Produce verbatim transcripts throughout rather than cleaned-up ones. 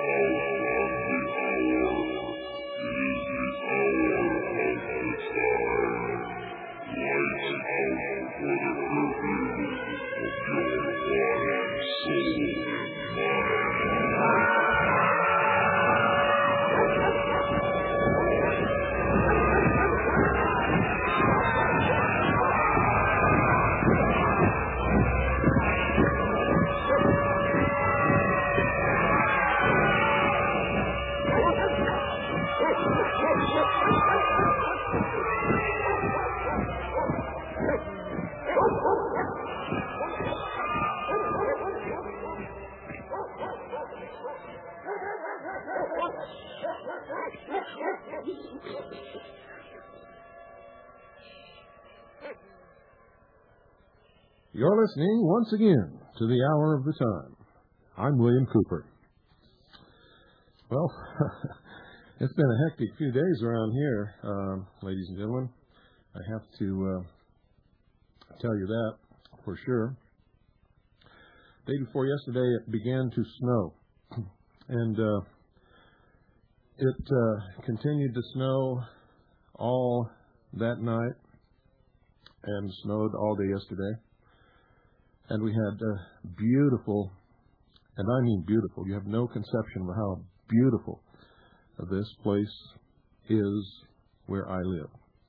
You're listening once again to the Hour of the Time. I'm William Cooper. Well, it's been a hectic few days around here, uh, ladies and gentlemen. I have to uh, tell you that for sure. The day before yesterday, it began to snow, and uh, it uh, continued to snow all that night and snowed all day yesterday. And we had uh, beautiful, and I mean beautiful, you have no conception of how beautiful this place is where I live.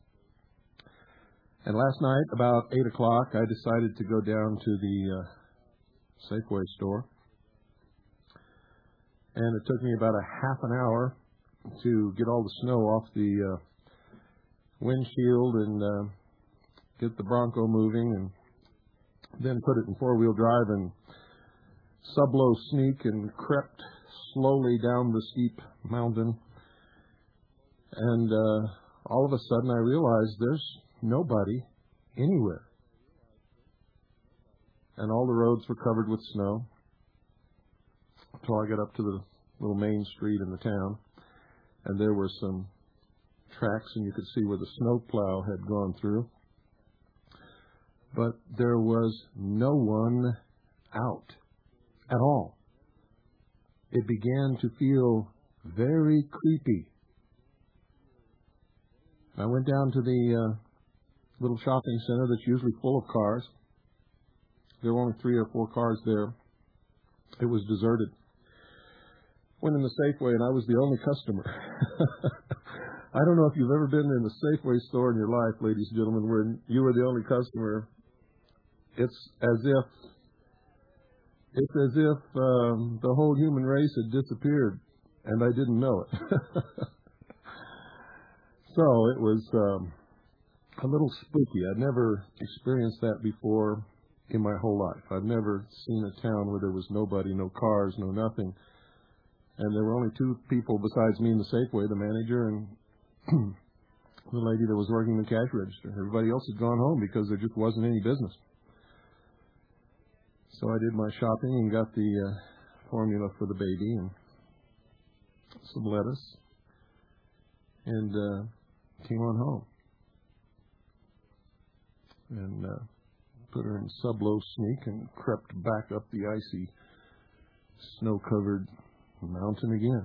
And last night, about eight o'clock, I decided to go down to the uh, Safeway store. And it took me about a half an hour to get all the snow off the uh, windshield and uh, get the Bronco moving, and then put it in four-wheel drive and sub-low sneak and crept slowly down the steep mountain. And uh, all of a sudden I realized there's nobody anywhere. And all the roads were covered with snow until I got up to the little main street in the town. And there were some tracks, and you could see where the snowplow had gone through. But there was no one out at all. It began to feel very creepy. I went down to the uh, little shopping center that's usually full of cars. There were only three or four cars there. It was deserted. Went in the Safeway, and I was the only customer. I don't know if you've ever been in the Safeway store in your life, ladies and gentlemen, where you were the only customer. It's as if it's as if um, the whole human race had disappeared, and I didn't know it. So it was um, a little spooky. I'd never experienced that before in my whole life. I've never seen a town where there was nobody, no cars, no nothing. And there were only two people besides me in the Safeway, the manager and the lady that was working the cash register. Everybody else had gone home because there just wasn't any business. So I did my shopping and got the uh, formula for the baby and some lettuce and uh, came on home. And uh, put her in sub-low sneak and crept back up the icy, snow-covered mountain again.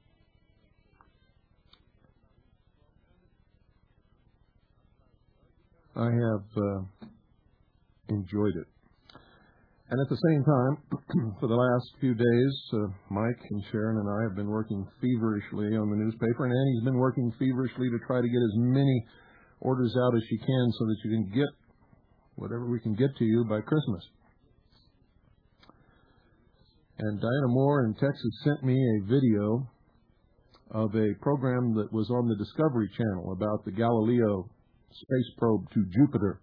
I have uh, enjoyed it. And at the same time, for the last few days, uh, Mike and Sharon and I have been working feverishly on the newspaper, and Annie's been working feverishly to try to get as many orders out as she can so that you can get whatever we can get to you by Christmas. And Diana Moore in Texas sent me a video of a program that was on the Discovery Channel about the Galileo space probe to Jupiter.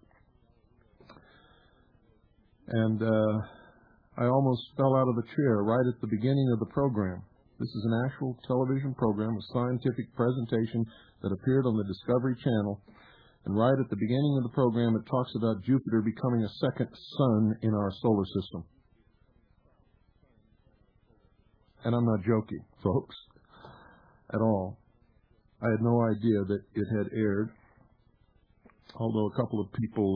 And uh, I almost fell out of the chair right at the beginning of the program. This is an actual television program, a scientific presentation that appeared on the Discovery Channel. And right at the beginning of the program, it talks about Jupiter becoming a second sun in our solar system. And I'm not joking, folks, at all. I had no idea that it had aired, although a couple of people,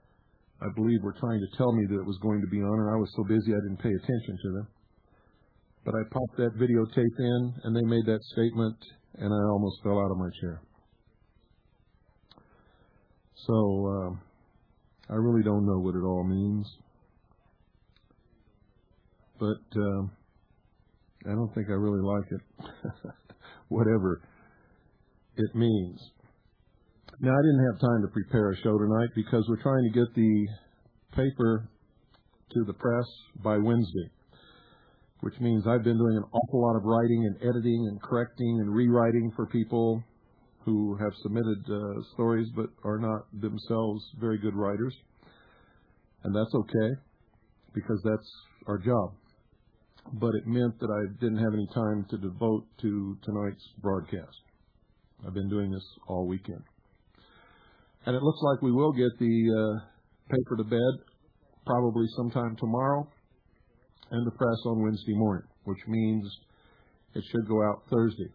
uh, I believe, were trying to tell me that it was going to be on, and I was so busy I didn't pay attention to them. But I popped that videotape in, and they made that statement, and I almost fell out of my chair. So uh, I really don't know what it all means. But uh, I don't think I really like it, whatever it means. Now, I didn't have time to prepare a show tonight because we're trying to get the paper to the press by Wednesday, which means I've been doing an awful lot of writing and editing and correcting and rewriting for people who have submitted uh, stories but are not themselves very good writers. And that's okay, because that's our job. But it meant that I didn't have any time to devote to tonight's broadcast. I've been doing this all weekend. And it looks like we will get the uh, paper to bed probably sometime tomorrow and the press on Wednesday morning, which means it should go out Thursday.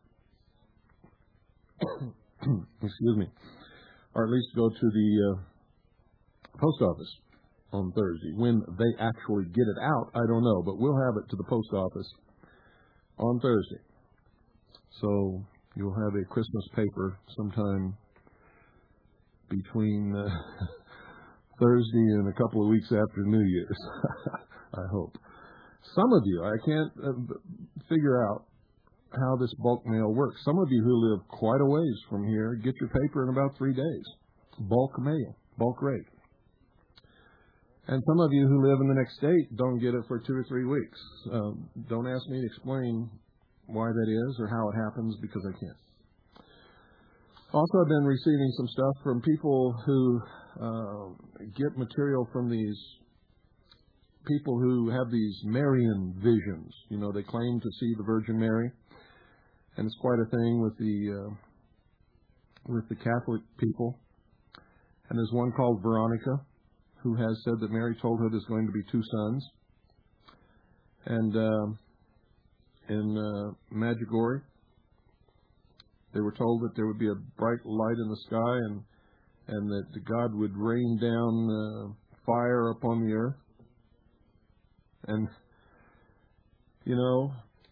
Excuse me. Or at least go to the uh, post office on Thursday. When they actually get it out, I don't know, but we'll have it to the post office on Thursday. So you'll have a Christmas paper sometime between uh, Thursday and a couple of weeks after New Year's, I hope. Some of you, I can't uh, figure out how this bulk mail works. Some of you who live quite a ways from here get your paper in about three days. Bulk mail, bulk rate. And some of you who live in the next state don't get it for two or three weeks. Um, don't ask me to explain why that is or how it happens, because I can't. Also, I've been receiving some stuff from people who uh, get material from these people who have these Marian visions. You know, they claim to see the Virgin Mary, and it's quite a thing with the uh, with the Catholic people. And there's one called Veronica, who has said that Mary told her there's going to be two sons. And uh, in uh, Medjugorje, they were told that there would be a bright light in the sky, and and that God would rain down uh, fire upon the earth. And, you know,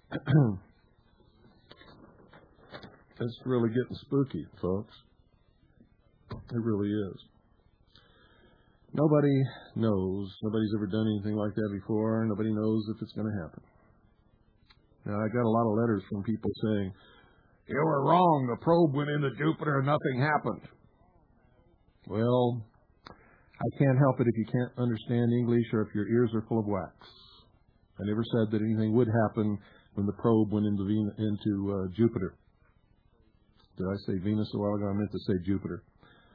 it's really getting spooky, folks. It really is. Nobody knows. Nobody's ever done anything like that before. Nobody knows if it's going to happen. Now, I got a lot of letters from people saying, "You were wrong. The probe went into Jupiter and nothing happened." Well, I can't help it if you can't understand English or if your ears are full of wax. I never said that anything would happen when the probe went into Ven- into uh, Jupiter. Did I say Venus a while ago? I meant to say Jupiter.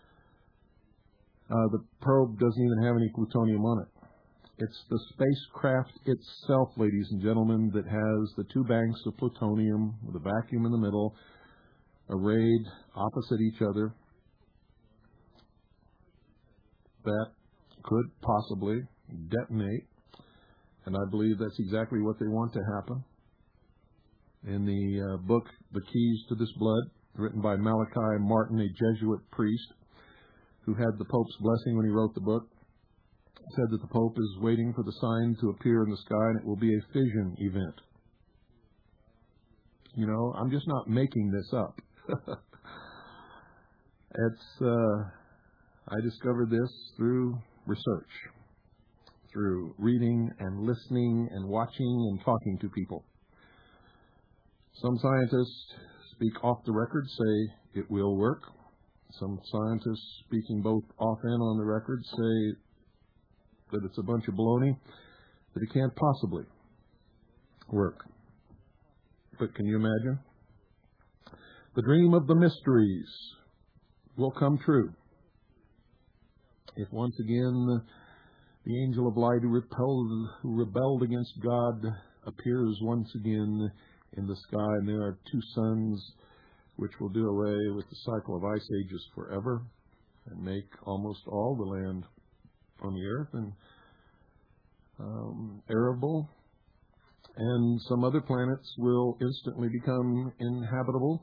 Uh, the probe doesn't even have any plutonium on it. It's the spacecraft itself, ladies and gentlemen, that has the two banks of plutonium with a vacuum in the middle, arrayed opposite each other, that could possibly detonate. And I believe that's exactly what they want to happen. In the uh, book, The Keys to This Blood, written by Malachi Martin, a Jesuit priest, who had the Pope's blessing when he wrote the book, said that the Pope is waiting for the sign to appear in the sky, and it will be a fission event. You know, I'm just not making this up. It's, uh, I discovered this through research, through reading and listening and watching and talking to people. Some scientists speak off the record, say it will work. Some scientists speaking both off and on the record say that it's a bunch of baloney, that it can't possibly work. But can you imagine? The dream of the mysteries will come true if once again the angel of light who repelled, who rebelled against God appears once again in the sky, and there are two suns which will do away with the cycle of ice ages forever and make almost all the land on the earth and um, arable, and some other planets will instantly become inhabitable.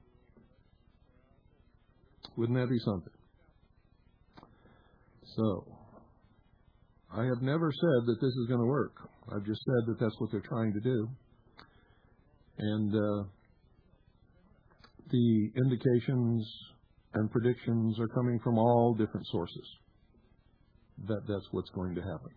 Wouldn't that be something? So, I have never said that this is going to work. I've just said that that's what they're trying to do. And uh, the indications and predictions are coming from all different sources that that's what's going to happen.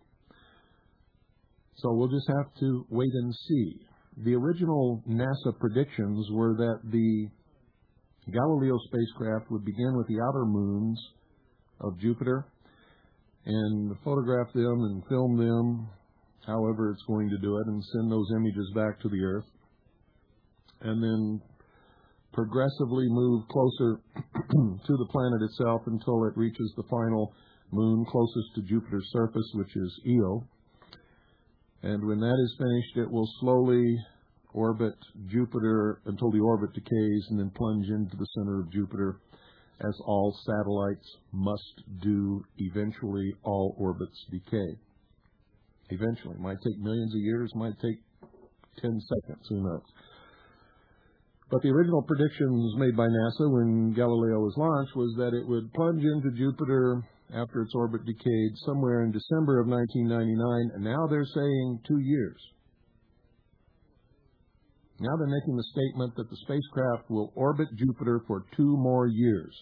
So we'll just have to wait and see. The original NASA predictions were that the Galileo spacecraft would begin with the outer moons of Jupiter and photograph them and film them, however it's going to do it, and send those images back to the Earth, and then progressively move closer to the planet itself until it reaches the final moon closest to Jupiter's surface, which is Io. And when that is finished, it will slowly orbit Jupiter until the orbit decays and then plunge into the center of Jupiter, as all satellites must do. Eventually, all orbits decay. Eventually. Might take millions of years, might take ten seconds, who knows. But the original predictions made by NASA when Galileo was launched was that it would plunge into Jupiter after its orbit decayed somewhere in December of nineteen ninety-nine, and now they're saying two years. Now they're making the statement that the spacecraft will orbit Jupiter for two more years.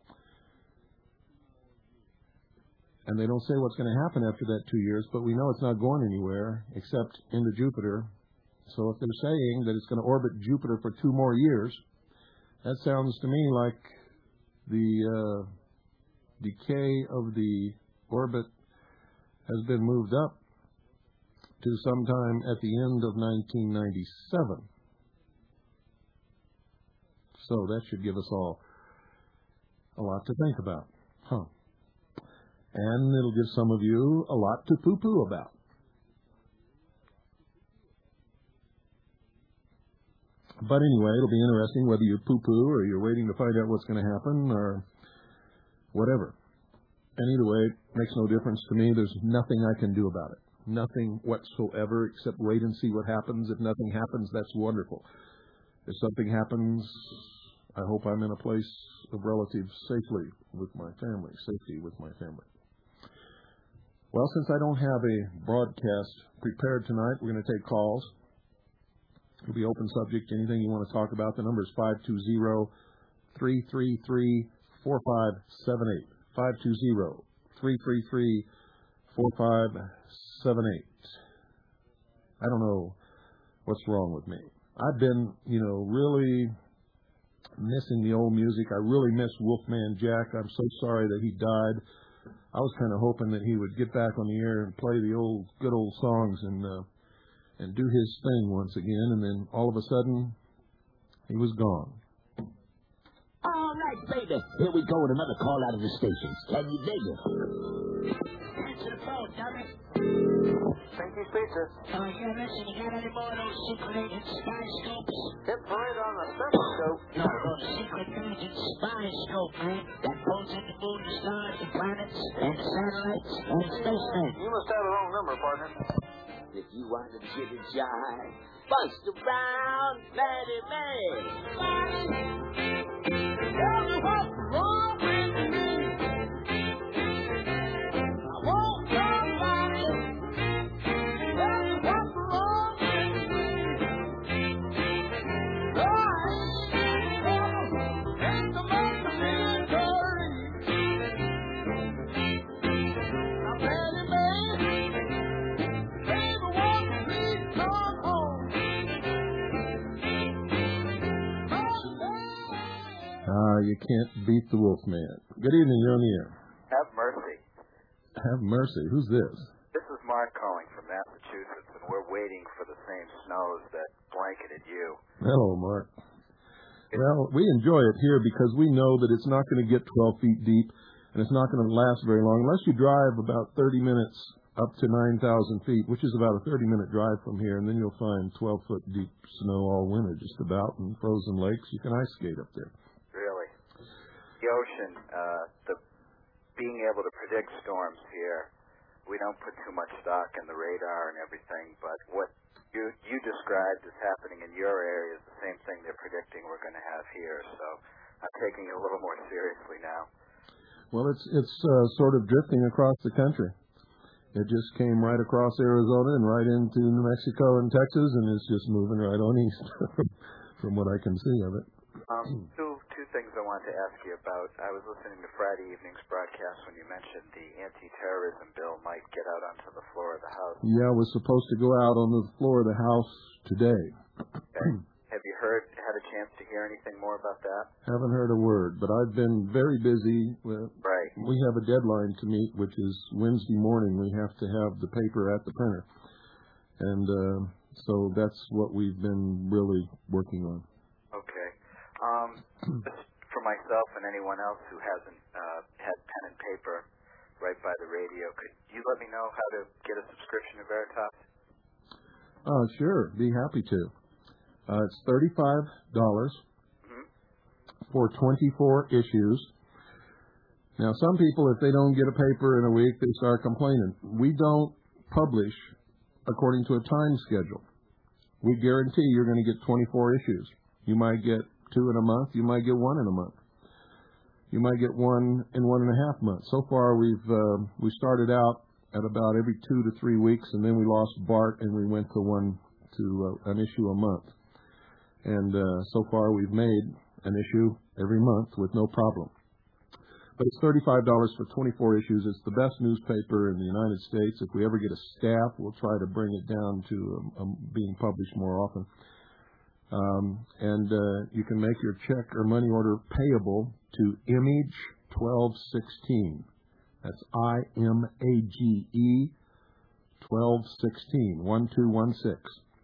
And they don't say what's going to happen after that two years, but we know it's not going anywhere except into Jupiter. So if they're saying that it's going to orbit Jupiter for two more years, that sounds to me like the uh, decay of the orbit has been moved up to sometime at the end of nineteen ninety-seven. So that should give us all a lot to think about. Huh. And it'll give some of you a lot to poo-poo about. But anyway, it'll be interesting whether you poo-poo or you're waiting to find out what's going to happen or whatever. And either way, it makes no difference to me. There's nothing I can do about it. Nothing whatsoever except wait and see what happens. If nothing happens, that's wonderful. If something happens, I hope I'm in a place of relative safely with my family, safety with my family. Well, since I don't have a broadcast prepared tonight, we're going to take calls. It'll be open subject. Anything you want to talk about, the number is five two zero, three three three, four five seven eight. five two zero, three three three, four five seven eight. I don't know what's wrong with me. I've been, you know, really missing the old music. I really miss Wolfman Jack. I'm so sorry that he died. I was kind of hoping that he would get back on the air and play the old, good old songs and uh, and do his thing once again, and then all of a sudden, he was gone. All right, baby. Here we go with another call out of the stations. Can you dig it? Answer the phone, dummy. Pinky's Pizza. Oh, yeah, listen, you got any more of those secret agent spy scopes? Hit parade on the stethoscope. No, those secret agent spy scope, man. That pulls in the moon, the stars, the planets, and the satellites, and the spacemen. You must have the wrong number, partner. If you want to get a jive, bust around, Betty May. Tell me what's wrong with me. I want somebody. Tell me what's wrong with me. Oh, I ain't in trouble. Ain't so much of misery. Now, Betty May, baby, won't you please come home? Ah, you can't beat the Wolfman. Good evening, you're on the air. Have mercy. Have mercy. Who's this? This is Mark calling from Massachusetts, and we're waiting for the same snows that blanketed you. Hello, Mark. Well, we enjoy it here because we know that it's not going to get twelve feet deep, and it's not going to last very long unless you drive about thirty minutes up to nine thousand feet, which is about a thirty-minute drive from here, and then you'll find twelve-foot deep snow all winter just about, and frozen lakes. You can ice skate up there. Really. The ocean, uh, the being able to predict storms here, we don't put too much stock in the radar and everything, but what you you described as happening in your area is the same thing they're predicting we're going to have here, so I'm taking it a little more seriously now. Well, it's it's uh, sort of drifting across the country. It just came right across Arizona and right into New Mexico and Texas, and it's just moving right on east from what I can see of it. Um, two two things I wanted to ask you about. I was listening to Friday evening's broadcast when you mentioned the anti-terrorism bill might get out onto the floor of the House. Yeah, it was supposed to go out on the floor of the House today. Okay. Have you heard, had a chance to hear anything more about that? Haven't heard a word, but I've been very busy. With, right. We have a deadline to meet, which is Wednesday morning. We have to have the paper at the printer. And uh, so that's what we've been really working on. Okay. Um, for myself and anyone else who hasn't uh, had pen and paper right by the radio, could you let me know how to get a subscription to Veritas? Uh, sure. Be happy to. Uh, it's thirty-five dollars mm-hmm. for twenty-four issues. Now, some people, if they don't get a paper in a week, they start complaining. We don't publish according to a time schedule. We guarantee you're going to get twenty-four issues. You might get two in a month. You might get one in a month. You might get one in one and a half months. So far, we've uh, we started out at about every two to three weeks, and then we lost Bart, and we went to one to uh, an issue a month. And uh, so far, we've made an issue every month with no problem. But it's thirty-five dollars for twenty-four issues. It's the best newspaper in the United States. If we ever get a staff, we'll try to bring it down to um, um, being published more often. Um, and uh, you can make your check or money order payable to Image twelve sixteen. That's I M A G E twelve sixteen, one two one six.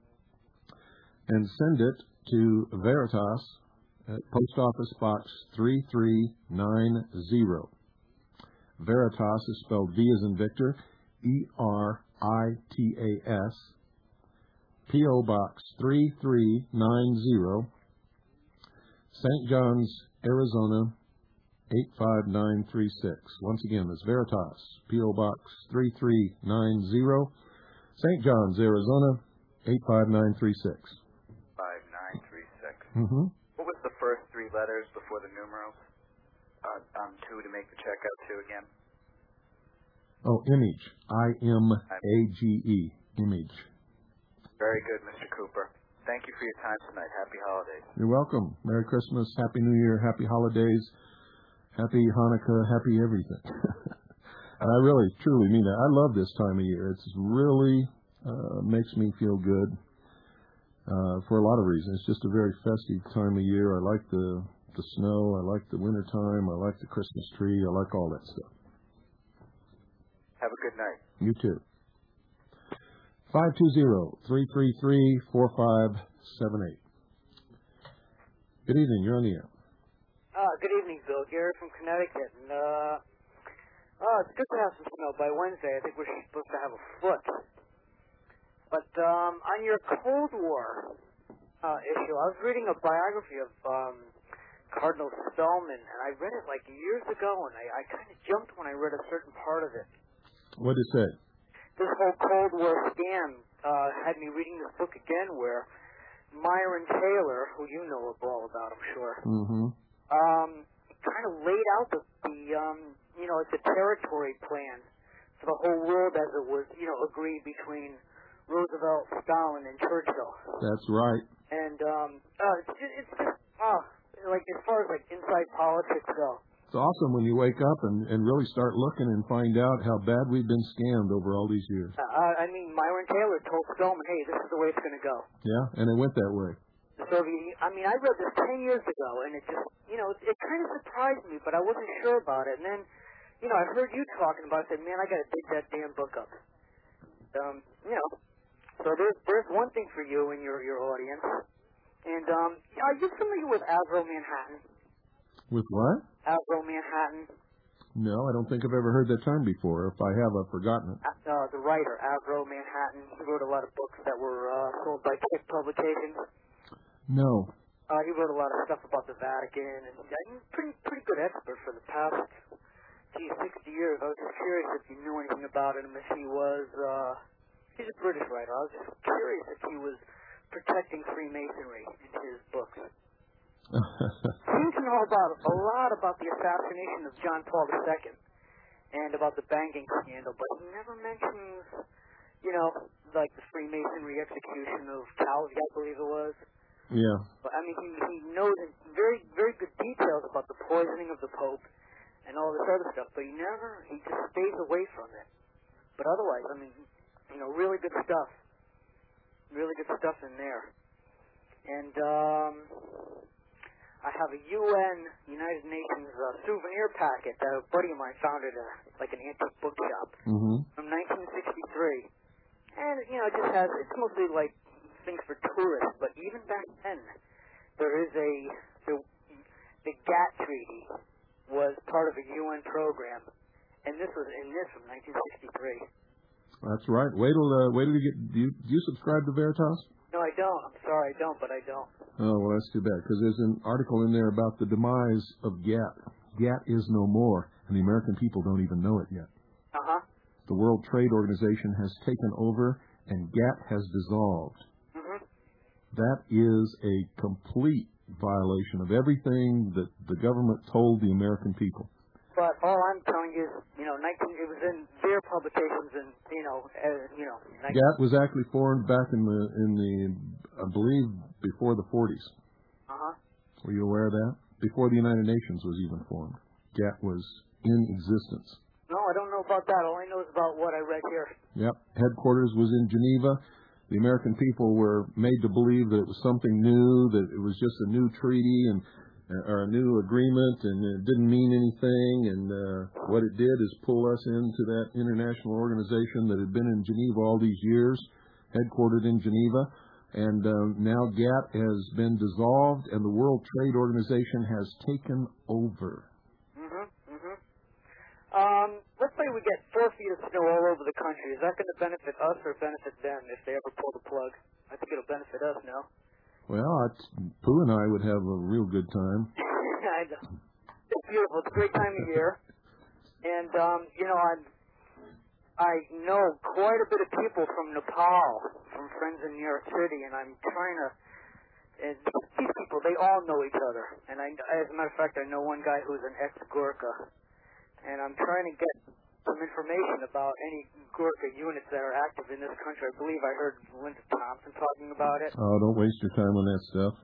And send it to Veritas at Post Office Box three three nine zero. Veritas is spelled V as in Victor, E R I T A S. P O Box three three nine zero, Saint John's, Arizona, eight five nine three six. Once again, that's Veritas, P O Box three three nine zero, Saint John's, Arizona, eight five nine three six. five nine three six. Mm-hmm. What was the first three letters before the numerals? Uh, on two to make the check out to again? Oh, Image. I M A G E. Image. Very good, Mister Cooper. Thank you for your time tonight. Happy holidays. You're welcome. Merry Christmas, Happy New Year, Happy Holidays, Happy Hanukkah, Happy everything. And I really, truly mean that. I love this time of year. It's really uh, makes me feel good uh, for a lot of reasons. It's just a very festive time of year. I like the, the snow. I like the winter time. I like the Christmas tree. I like all that stuff. Have a good night. You too. five two zero, three three three, four five seven eight. Good evening. You're on the air. Uh, good evening, Bill. Gary from Connecticut. And, uh, oh, it's good to have some snow. By Wednesday, I think we're supposed to have a foot. But um, on your Cold War uh, issue, I was reading a biography of um, Cardinal Spellman, and I read it like years ago, and I, I kind of jumped when I read a certain part of it. What did it say? This whole Cold War scam uh, had me reading this book again where Myron Taylor, who you know all about, I'm sure, mm-hmm. um, kind of laid out the, the um, you know, the territory plan for the whole world as it was, you know, agreed between Roosevelt, Stalin, and Churchill. That's right. And um, uh, it's just, it's just uh, like as far as like inside politics go. It's awesome when you wake up and, and really start looking and find out how bad we've been scammed over all these years. Uh, I mean, Myron Taylor told Spellman, hey, this is the way it's going to go. Yeah, and it went that way. The Soviet, I mean, I read this ten years ago, and it just, you know, it, it kind of surprised me, but I wasn't sure about it. And then, you know, I heard you talking about it, I said, man, I got to dig that damn book up. Um, you know, so there's, there's one thing for you and your, your audience. And um, are you familiar with Avro Manhattan? With what? Avro Manhattan. No, I don't think I've ever heard that term before. If I have, I've forgotten it. Uh, the writer, Avro Manhattan, he wrote a lot of books that were uh, sold by Kick Publications. No. Uh, he wrote a lot of stuff about the Vatican, and he's a pretty, pretty good expert for the past, gee, sixty years. I was just curious if you knew anything about him, if he was, uh, he's a British writer. I was just curious if he was protecting Freemasonry in his books. Seems to know about a lot about the assassination of John Paul the Second. and about the banking scandal, but he never mentions, you know, like the Freemasonry execution of Calvi, I believe it was. Yeah. But, I mean, he, he knows in very, very good details about the poisoning of the Pope and all this other stuff, but he never, he just stays away from it. But otherwise, I mean, you know, really good stuff. Really good stuff in there. And, um... I have a U N, United Nations uh, souvenir packet that a buddy of mine found at a, like an antique bookshop Mm-hmm. from nineteen sixty-three. And, you know, it just has, it's mostly like things for tourists, but even back then, there is a, the, the GATT Treaty was part of a U N program, and this was in this from nineteen sixty-three. That's right. Wait till, uh, wait till you get, do you, do you subscribe to Veritas? No, I don't. I'm sorry, I don't, but I don't. Oh, well, that's too bad, because there's an article in there about the demise of GATT. GATT is no more, and the American people don't even know it yet. Uh-huh. The World Trade Organization has taken over, and GATT has dissolved. Mm-hmm. That is a complete violation of everything that the government told the American people. But all I'm telling you is, you know, nineteen, it was in their publications, and you know, uh, you know. nineteen GATT was actually formed back in the in the I believe before the forties. Uh huh. Were you aware of that? Before the United Nations was even formed, GATT was in existence. No, I don't know about that. All I know is about what I read here. Yep. Headquarters was in Geneva. The American people were made to believe that it was something new, that it was just a new treaty and or a new agreement, and it didn't mean anything. And uh, what it did is pull us into that international organization that had been in Geneva all these years, headquartered in Geneva. And um, now GATT has been dissolved, and the World Trade Organization has taken over. Mm-hmm. Mm-hmm. Um, let's say we get four feet of snow all over the country. Is that going to benefit us or benefit them if they ever pull the plug? I think it'll benefit us, no? Well, I, Pooh and I would have a real good time. I know. It's beautiful. It's a great time of year. And, um, you know, I'm, I know quite a bit of people from Nepal, from friends in New York City, and I'm trying to, and these people, they all know each other. And I, as a matter of fact, I know one guy who's an ex-Gurkha. And I'm trying to get some information about any Gurkha units that are active in this country. I believe I heard Linda Thompson talking about it. Oh, don't waste your time on that stuff.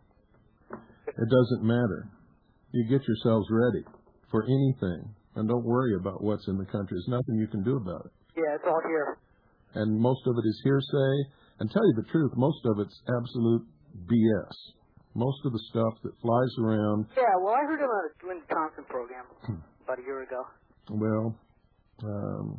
It doesn't matter. You get yourselves ready for anything, and don't worry about what's in the country. There's nothing you can do about it. Yeah, it's all here. And most of it is hearsay. And tell you the truth, most of it's absolute B S. Most of the stuff that flies around. Yeah, well, I heard about a Linda Thompson program about a year ago. Well, um,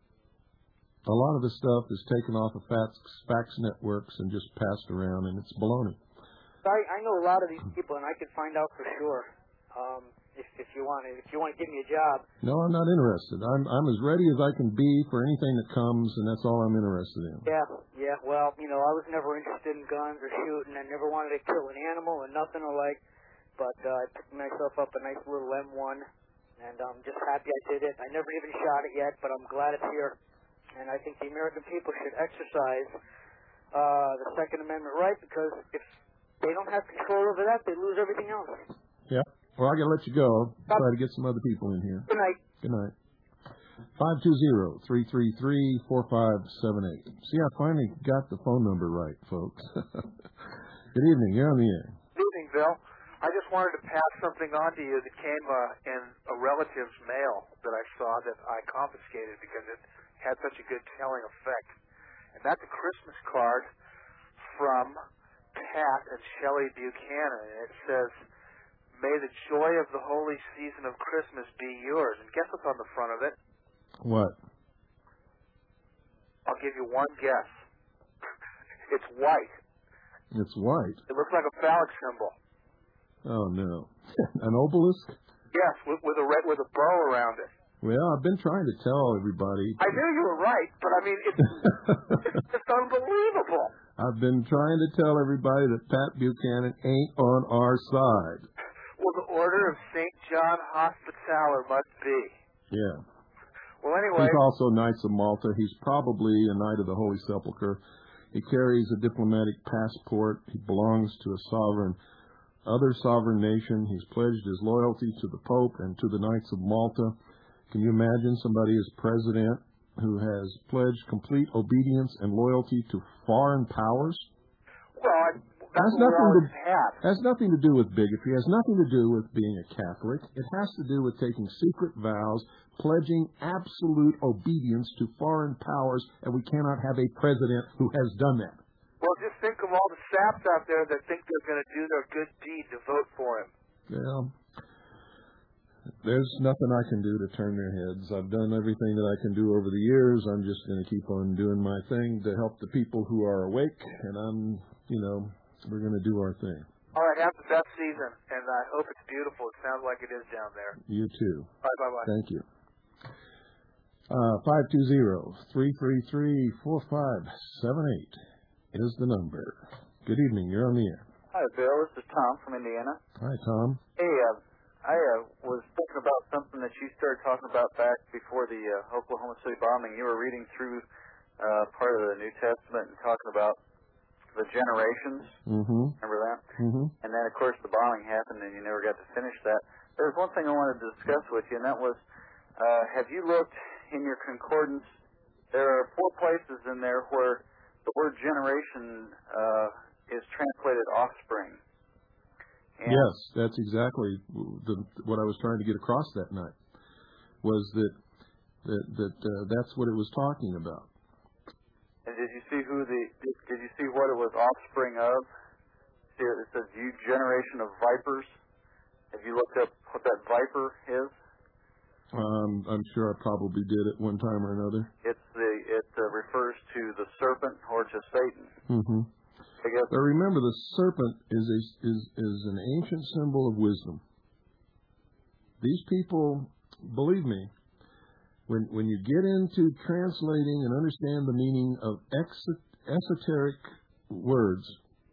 a lot of the stuff is taken off of fax, fax networks and just passed around, and it's baloney. I, I know a lot of these people, and I could find out for sure um, if, if you want to. If you want to give me a job. No, I'm not interested. I'm I'm as ready as I can be for anything that comes, and that's all I'm interested in. Yeah, yeah. Well, you know, I was never interested in guns or shooting. I never wanted to kill an animal or nothing alike. But uh, I picked myself up a nice little M one. And I'm just happy I did it. I never even shot it yet, but I'm glad it's here. And I think the American people should exercise uh, the Second Amendment right, because if they don't have control over that, they lose everything else. Yeah. Well, I got to let you go. Try to get some other people in here. Good night. Good night. five two zero, three three three, four five seven eight. See, I finally got the phone number right, folks. Good evening. You're on the air. Good evening, Bill. I just wanted to pass something on to you that came uh, in a relative's mail that I saw that I confiscated because it had such a good telling effect. And that's a Christmas card from Pat and Shelley Buchanan. And it says, "May the joy of the holy season of Christmas be yours." And guess what's on the front of it? What? I'll give you one guess. It's white. It's white. It looks like a phallic symbol. Oh, no. An obelisk? Yes, with, with a red, with a bow around it. Well, I've been trying to tell everybody. I knew you were right, but I mean, it's, it's just unbelievable. I've been trying to tell everybody that Pat Buchanan ain't on our side. Well, the Order of Saint John Hospitaller must be. Yeah. Well, anyway. He's also Knights of Malta. He's probably a Knight of the Holy Sepulchre. He carries a diplomatic passport. He belongs to a sovereign other sovereign nation. He's pledged his loyalty to the Pope and to the Knights of Malta. Can you imagine somebody as president who has pledged complete obedience and loyalty to foreign powers? Well, I, that's has what we nothing to always have. has nothing to do with bigotry. Has nothing to do with being a Catholic. It has to do with taking secret vows, pledging absolute obedience to foreign powers, and we cannot have a president who has done that. Well, just think of all the saps out there that think they're going to do their good deed to vote for him. Well, there's nothing I can do to turn their heads. I've done everything that I can do over the years. I'm just going to keep on doing my thing to help the people who are awake, and I'm, you know, we're going to do our thing. All right, have the best season, and I hope it's beautiful. It sounds like it is down there. You too. Bye, bye, bye. Thank you. Uh, five two zero, three three three, four five seven eight is the number. Good evening. You're on the air. Hi, Bill. This is Tom from Indiana. Hi, Tom. Hey, uh, I uh, was thinking about something that you started talking about back before the uh, Oklahoma City bombing. You were reading through uh, part of the New Testament and talking about the generations. Mm-hmm. Remember that? Mm-hmm. And then, of course, the bombing happened, and you never got to finish that. There was one thing I wanted to discuss with you, and that was, uh, have you looked in your concordance? There are four places in there where the word generation uh, is translated offspring. And Yes, that's exactly the, what I was trying to get across that night, was that that, that uh, that's what it was talking about. And did you see who the? Did, did you see what it was offspring of? See, it says, "You generation of vipers." Have you looked up what that viper is? Um, I'm sure I probably did at one time or another. It's the. It uh, refers to the serpent or to Satan. Mm-hmm. I guess. But remember, the serpent is a, is is an ancient symbol of wisdom. These people, believe me, when when you get into translating and understand the meaning of ex- esoteric words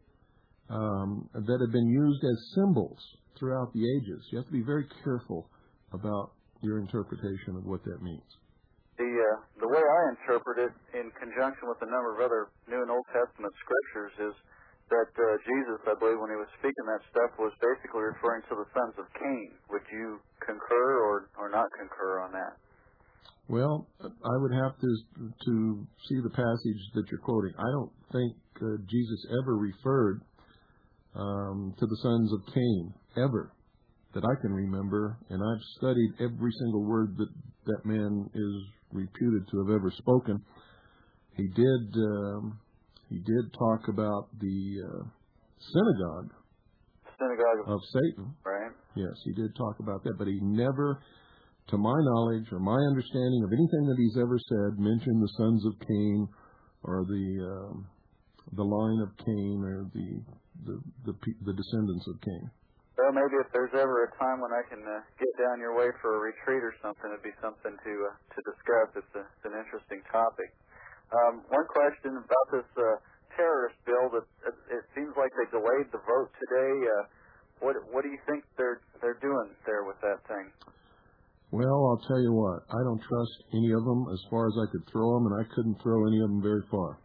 um, that have been used as symbols throughout the ages, you have to be very careful about your interpretation of what that means. The uh, the way I interpret it, in conjunction with a number of other New and Old Testament scriptures, is that uh, Jesus, I believe, when he was speaking that stuff, was basically referring to the sons of Cain. Would you concur or, or not concur on that? Well, I would have to to see the passage that you're quoting. I don't think uh, Jesus ever referred um, to the sons of Cain, ever, that I can remember. And I've studied every single word that that man is reputed to have ever spoken. He did um, he did talk about the uh, synagogue, Synagogue of Satan. Right. Yes, he did talk about that, but he never, to my knowledge or my understanding of anything that he's ever said, mentioned the sons of Cain or the um, the line of Cain or the the the, the descendants of Cain. Well, maybe if there's ever a time when I can uh, get down your way for a retreat or something, it'd be something to uh, to discuss. It's, a, it's an interesting topic. Um, one question about this uh, terrorist bill. That it, it seems like they delayed the vote today. Uh, what what do you think they're they're doing there with that thing? Well, I'll tell you what. I don't trust any of them as far as I could throw them, and I couldn't throw any of them very far.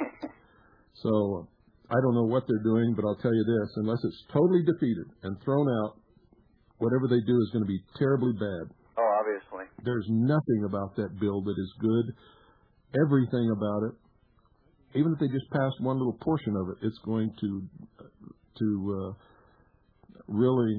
So I don't know what they're doing, but I'll tell you this, unless it's totally defeated and thrown out, whatever they do is going to be terribly bad. Oh, obviously. There's nothing about that bill that is good. Everything about it, even if they just pass one little portion of it, it's going to to uh, really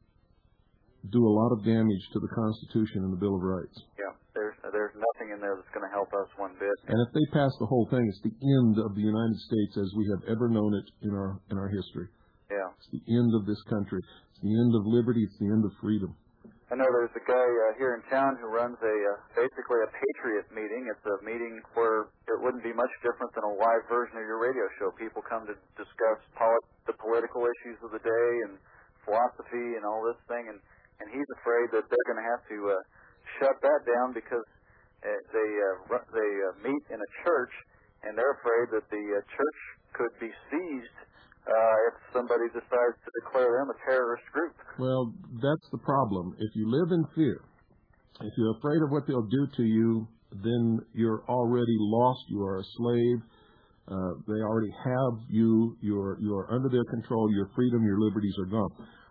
do a lot of damage to the Constitution and the Bill of Rights. Yeah, there's there's nothing in there that's going to help us one bit. And if they pass the whole thing, it's the end of the United States as we have ever known it in our in our history. Yeah. It's the end of this country. It's the end of liberty. It's the end of freedom. I know there's a guy uh, here in town who runs a uh, basically a patriot meeting. It's a meeting where it wouldn't be much different than a live version of your radio show. People come to discuss polit- the political issues of the day and philosophy and all this thing, and and he's afraid that they're going to have to uh, shut that down because uh, they uh, they uh, meet in a church, and they're afraid that the uh, church could be seized uh, if somebody decides to declare them a terrorist group. Well, that's the problem. If you live in fear, if you're afraid of what they'll do to you, then you're already lost. You are a slave. Uh, they already have you. You're you're under their control. Your freedom, your liberties are gone.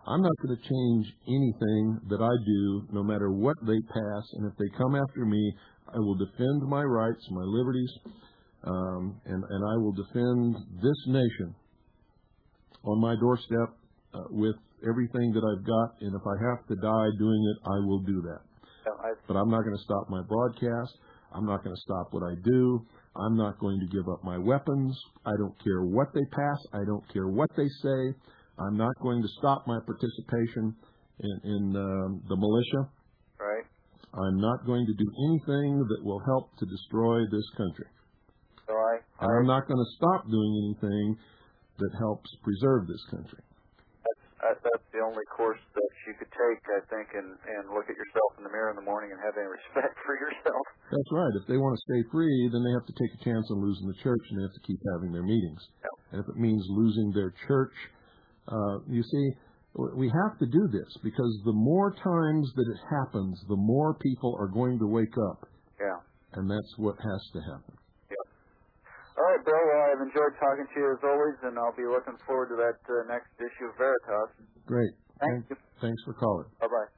I'm not going to change anything that I do, no matter what they pass. And if they come after me, I will defend my rights, my liberties, um, and, and I will defend this nation on my doorstep uh, with everything that I've got. And if I have to die doing it, I will do that. Yeah, I, but I'm not going to stop my broadcast. I'm not going to stop what I do. I'm not going to give up my weapons. I don't care what they pass. I don't care what they say. I'm not going to stop my participation in, in um, the militia. right. I'm not going to do anything that will help to destroy this country. So I, And I'm not going to stop doing anything that helps preserve this country. That's, uh, that's the only course that you could take, I think, and, and look at yourself in the mirror in the morning and have any respect for yourself. That's right. If they want to stay free, then they have to take a chance on losing the church, and they have to keep having their meetings. Yeah. And if it means losing their church, uh, you see, we have to do this because the more times that it happens, the more people are going to wake up. Yeah. And that's what has to happen. Yep. All right, Bill. Well, I've enjoyed talking to you as always, and I'll be looking forward to that uh, next issue of Veritas. Great. Thank you. Thanks for calling. Bye-bye.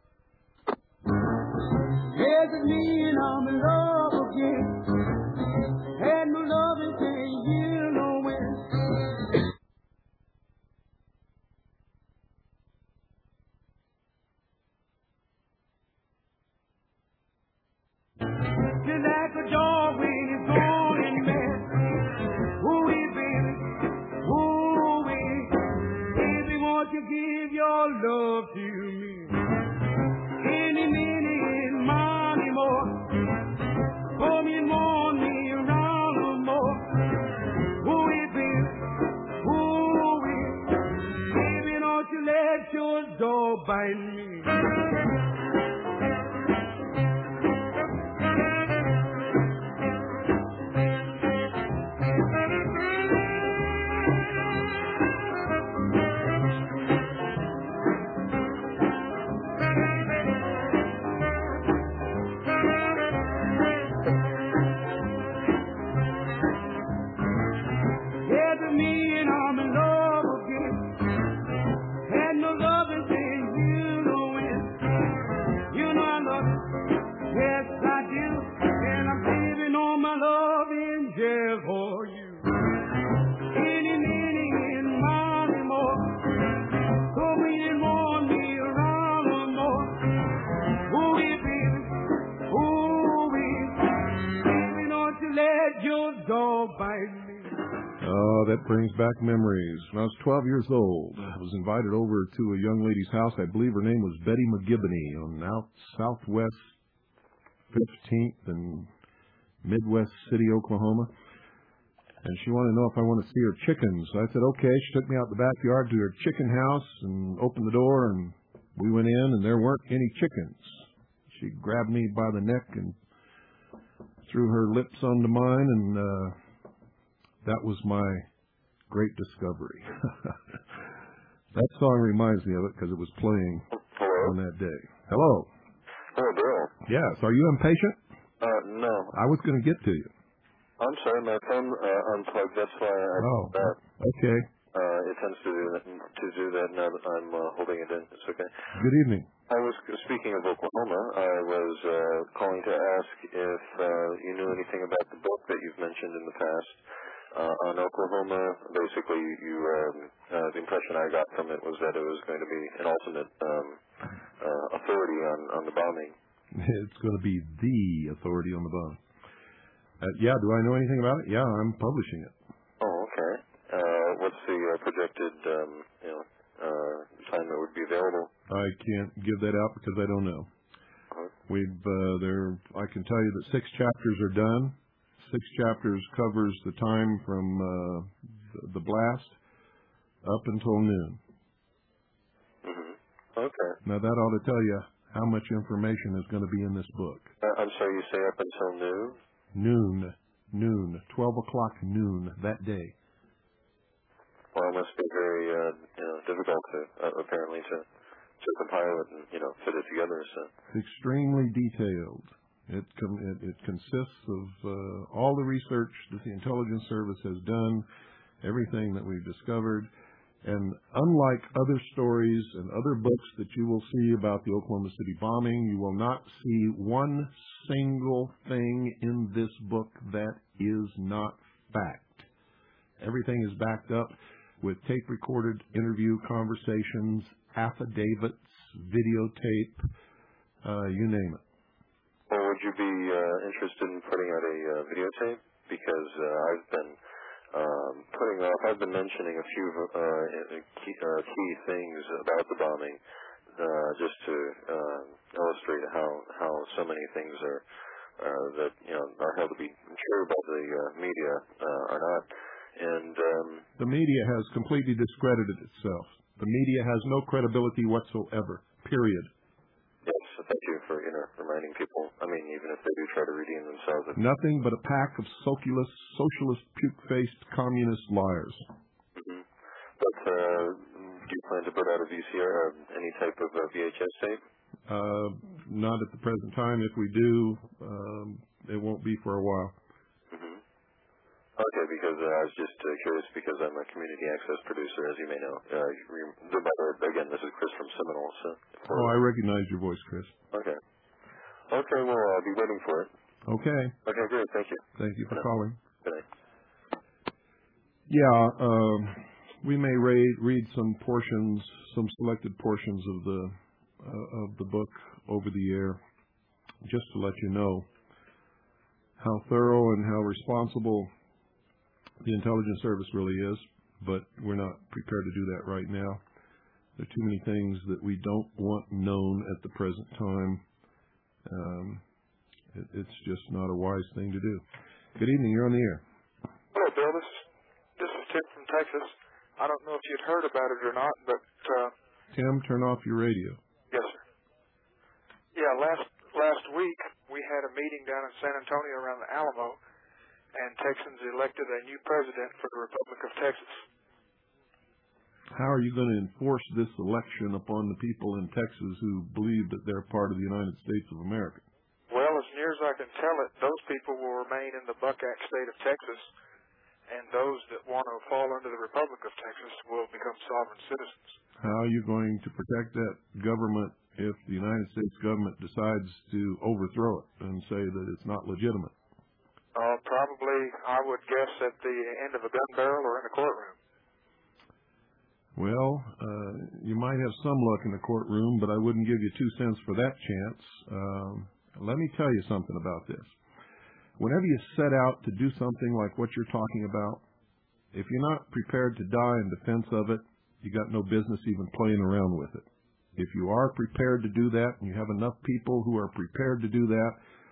There's a me and I'm in love again. Had no love in ten years, no when. Just like a dog when it's going mad. Ooh-wee, baby. Ooh-wee. Baby, won't you give your love to me? Any minute, money more. Come and want me around no more. Ooh-wee, baby. Ooh-wee. Baby, don't you let your dog bite me. Had to me and I'm in love again. Had no love and saying you know when. You know I love you. Yes, I do. And I'm saving all my love in jail for you. Any minute and money more. Come and want me around no more. Ooh-wee, baby. Ooh-wee. Baby, don't you let your dog bite me. Oh, that brings back memories. When I was twelve years old, I was invited over to a young lady's house. I believe her name was Betty McGibney on out Southwest fifteenth and Midwest City, Oklahoma. And she wanted to know if I wanted to see her chickens. So I said, okay. She took me out the backyard to her chicken house and opened the door, and we went in, and there weren't any chickens. She grabbed me by the neck and threw her lips onto mine, and uh, that was my great discovery. That song reminds me of it because it was playing Hello? on that day. Hello. Hello, Bill. Yes. Are you impatient? Uh, no. I was going to get to you. I'm sorry, my phone uh, unplugged. That's why I Oh, that. okay. Uh, it tends to do that, to do that now that I'm uh, holding it in. It's okay. Good evening. I was speaking of Oklahoma. I was uh, calling to ask if uh, you knew anything about the book that you've mentioned in the past uh, on Oklahoma. Basically, you um, uh, the impression I got from it was that it was going to be an ultimate um, uh, authority on, on the bombing. It's going to be the authority on the bomb. Uh, yeah, do I know anything about it? Yeah, I'm publishing it. Oh, okay. Uh, what's the uh, projected, um, you know, uh, time that would be available? I can't give that out because I don't know. Uh-huh. We've uh, there. I can tell you that six chapters are done. Six chapters covers the time from uh, the, the blast up until noon. Mm-hmm. Okay. Now that ought to tell you how much information is going to be in this book. Uh, I'm sorry, you say up until noon? Noon, noon, twelve o'clock noon that day. Well, it must be very, uh, you know, difficult to, uh, apparently, to, to compile it and, you know, fit it together, so. It's extremely detailed. It, com- it, it consists of uh, all the research that the intelligence service has done, everything that we've discovered, And unlike other stories and other books that you will see about the Oklahoma City bombing, you will not see one single thing in this book that is not fact. Everything is backed up with tape-recorded interview conversations, affidavits, videotape, uh, you name it. Well, would you be uh, interested in putting out a uh, videotape? Because uh, I've been um, putting off, I've been mentioning a few uh, key, uh, key things about the bombing uh, just to uh, illustrate how, how so many things are uh, that you know are held to be true by the uh, media uh, are not. And um, the media has completely discredited itself. The media has no credibility whatsoever, period. Yes, thank you for, you know, reminding people. I mean, even if they do try to redeem themselves. Nothing but a pack of socialist, socialist, puke-faced communist liars. Mm-hmm. But uh, do you plan to put out a V C R, uh, any type of uh, V H S tape? Uh, not at the present time. If we do, um, it won't be for a while. Okay, because uh, I was just uh, curious because I'm a community access producer, as you may know. Uh, you, again, this is Chris from Seminole. So oh, I recognize your voice, Chris. Okay. Okay, well, I'll be waiting for it. Okay. Okay, great. Thank you. Thank you for Good calling. Good night. Yeah, um, we may read, read some portions, some selected portions of the uh, of the book over the air, just to let you know how thorough and how responsible the intelligence service really is, but we're not prepared to do that right now. There are too many things that we don't want known at the present time. Um, it, it's just not a wise thing to do. Good evening. You're on the air. Hello, Bill. This, this is Tim from Texas. I don't know if you'd heard about it or not, but... Uh, Tim, turn off your radio. Yes, sir. Yeah, last, last week we had a meeting down in San Antonio around the Alamo, and Texans elected a new president for the Republic of Texas. How are you going to enforce this election upon the people in Texas who believe that they're part of the United States of America? Well, as near as I can tell it, those people will remain in the Buck Act state of Texas, and those that want to fall under the Republic of Texas will become sovereign citizens. How are you going to protect that government if the United States government decides to overthrow it and say that it's not legitimate? Uh, probably, I would guess, at the end of a gun barrel or in a courtroom. Well, uh, you might have some luck in the courtroom, but I wouldn't give you two cents for that chance. Um, let me tell you something about this. Whenever you set out to do something like what you're talking about, if you're not prepared to die in defense of it, you got no business even playing around with it. If you are prepared to do that, and you have enough people who are prepared to do that,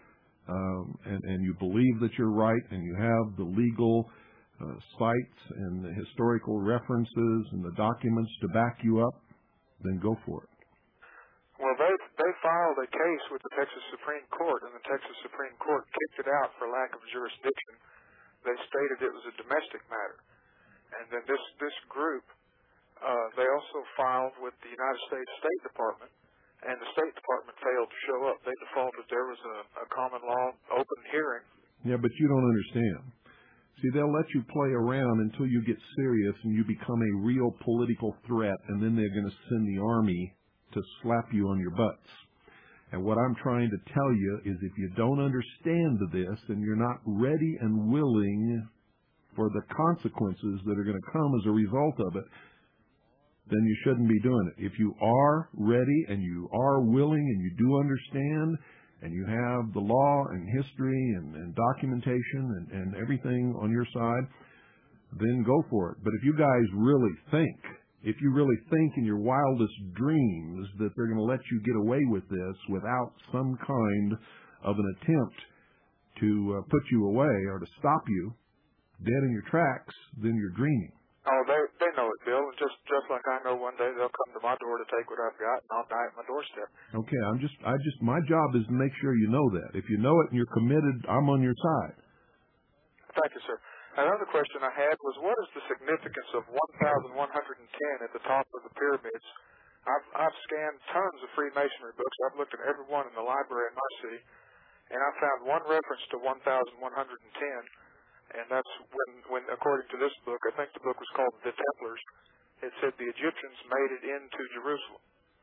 Um, and, and you believe that you're right, and you have the legal uh, sites and the historical references and the documents to back you up, then go for it. Well, they they filed a case with the Texas Supreme Court, and the Texas Supreme Court kicked it out for lack of jurisdiction. They stated it was a domestic matter. And then this, this group, uh, they also filed with the United States State Department, and the State Department failed to show up. They defaulted. There was a, a common law open hearing. Yeah, but you don't understand. See, they'll let you play around until you get serious and you become a real political threat, and then they're going to send the army to slap you on your butts. And what I'm trying to tell you is if you don't understand this and you're not ready and willing for the consequences that are going to come as a result of it, then you shouldn't be doing it. If you are ready and you are willing and you do understand and you have the law and history and, and documentation and, and everything on your side, then go for it. But if you guys really think, if you really think in your wildest dreams that they're going to let you get away with this without some kind of an attempt to uh, put you away or to stop you dead in your tracks, then you're dreaming. Oh, they they know it, Bill. Just just like I know one day they'll come to my door to take what I've got, and I'll die at my doorstep. Okay, I'm just I just my job is to make sure you know that. If you know it and you're committed, I'm on your side. Thank you, sir. Another question I had was, what is the significance of one thousand one hundred ten at the top of the pyramids? I've I've scanned tons of Freemasonry books. I've looked at every one in the library in my city, and I found one reference to one thousand one hundred ten. And that's when, when, according to this book, I think the book was called The Templars, it said the Egyptians made it into Jerusalem.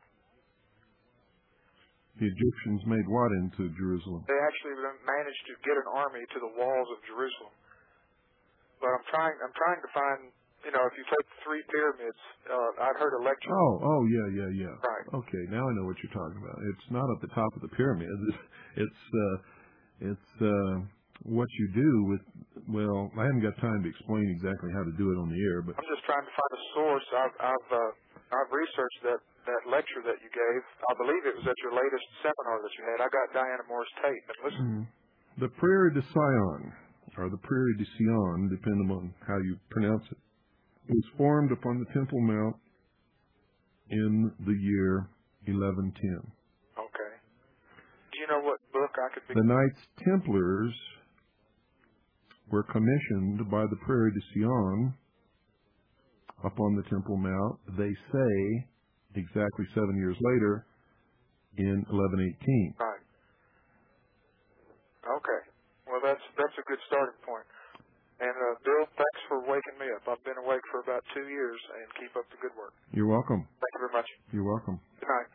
The Egyptians made what into Jerusalem? They actually managed to get an army to the walls of Jerusalem. But I'm trying. I'm trying to find. You know, if you take the three pyramids, uh, I'd heard a lecture. Oh, oh, yeah, yeah, yeah. Right. Okay, now I know what you're talking about. It's not at the top of the pyramid. It's uh, it's uh, what you do with. Well, I haven't got time to explain exactly how to do it on the air, but I'm just trying to find a source. I've I've uh, I've researched that that lecture that you gave. I believe it was at your latest seminar that you had. I got Diana Moore's tape and listen. Mm. The Prairie de Sion, or the Prairie de Sion, depending on how you pronounce it, was formed upon the Temple Mount in the year eleven ten. Okay. Do you know what book I could be? The Knights Templars were commissioned by the Prairie de Sion upon the Temple Mount, they say, exactly seven years later, in eleven eighteen. Right. Okay. Well, that's that's a good starting point. And, uh, Bill, thanks for waking me up. I've been awake for about two years, and keep up the good work. You're welcome. Thank you very much. You're welcome. Good night.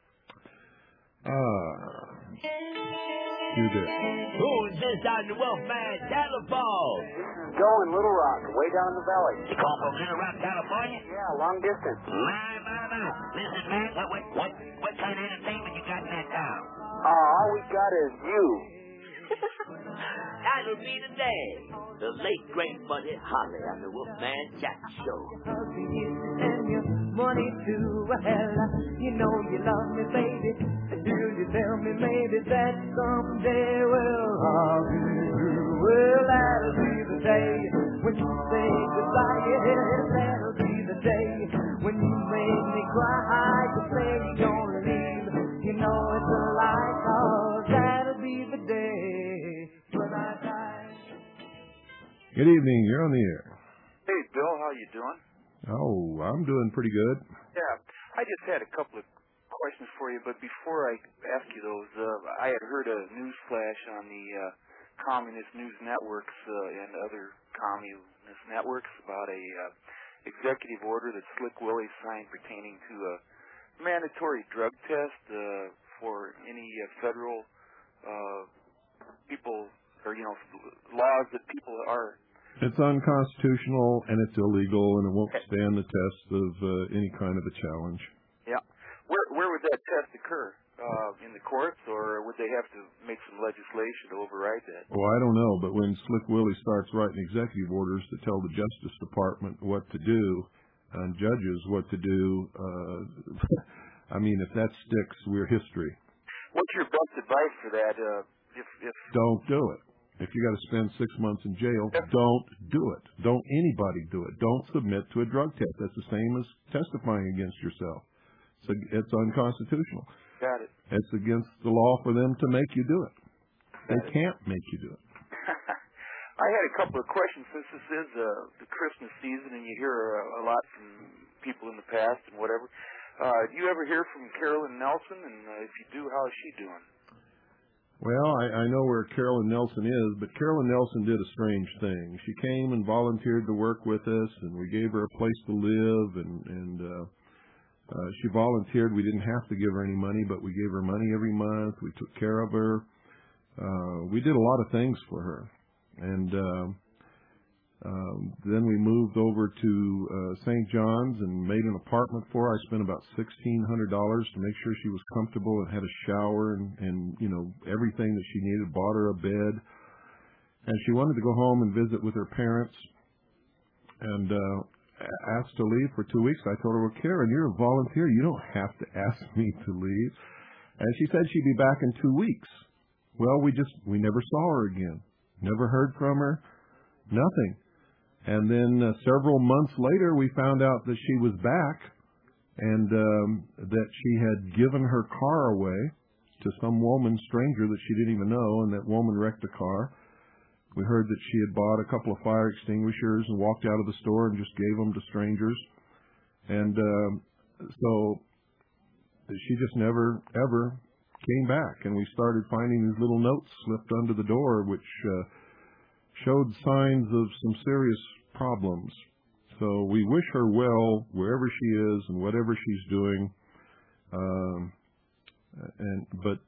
Ah. Do this. Who is this on the Wolfman telephone? Joe in Little Rock, way down the valley. You call from Little Rock, California? Yeah, long distance. My, my, my. Listen, man, what, what, what, what kind of entertainment you got in that town? Oh, all we got is you. That'll be the day. The late, great Buddy Holly on the Wolfman Jack Show. And your money to hell. You know you love me, baby. Do you tell me maybe that someday, well, I'll be through. Well, that'll be the day when you say goodbye. Yes, that'll be the day when you make me cry. You say you're gonna leave. You know it's a lie, 'cause that'll be the day when I die. Good evening. You're on the air. Hey, Bill. How you doing? Oh, I'm doing pretty good. Yeah. I just had a couple of questions for you, but before I ask you those, uh, I had heard a news flash on the uh, communist news networks uh, and other communist networks about a uh, executive order that Slick Willie signed pertaining to a mandatory drug test uh, for any uh, federal uh, people or, you know, laws that people are. It's unconstitutional and it's illegal and it won't stand the test of uh, any kind of a challenge. Yeah. Where where would that test occur? Uh, in the courts, or would they have to make some legislation to override that? Well, I don't know, but when Slick Willie starts writing executive orders to tell the Justice Department what to do and judges what to do, uh, I mean, if that sticks, we're history. What's your best advice for that? Uh, if, if Don't do it. If you got to spend six months in jail, don't do it. Don't anybody do it. Don't submit to a drug test. That's the same as testifying against yourself. So it's unconstitutional. Got it. It's against the law for them to make you do it. They can't make you do it. I had a couple of questions. Since this is uh, the Christmas season and you hear a, a lot from people in the past and whatever, uh, do you ever hear from Carolyn Nelson? And uh, if you do, how is she doing? Well, I, I know where Carolyn Nelson is, but Carolyn Nelson did a strange thing. She came and volunteered to work with us, and we gave her a place to live, and, and uh, uh, she volunteered. We didn't have to give her any money, but we gave her money every month. We took care of her. Uh, we did a lot of things for her. And uh, um, then we moved over to uh, Saint John's and made an apartment for her. I spent about sixteen hundred dollars to make sure she was comfortable and had a shower and, and, you know, everything that she needed. Bought her a bed. And she wanted to go home and visit with her parents and uh, asked to leave for two weeks. I told her, well, Karen, you're a volunteer. You don't have to ask me to leave. And she said she'd be back in two weeks. Well, we just, we never saw her again. Never heard from her. Nothing. And then uh, several months later, we found out that she was back and um, that she had given her car away to some woman, stranger that she didn't even know, and that woman wrecked the car. We heard that she had bought a couple of fire extinguishers and walked out of the store and just gave them to strangers. And um, so she just never, ever came back. And we started finding these little notes slipped under the door, which uh, showed signs of some serious problems, so we wish her well wherever she is and whatever she's doing. Um, and but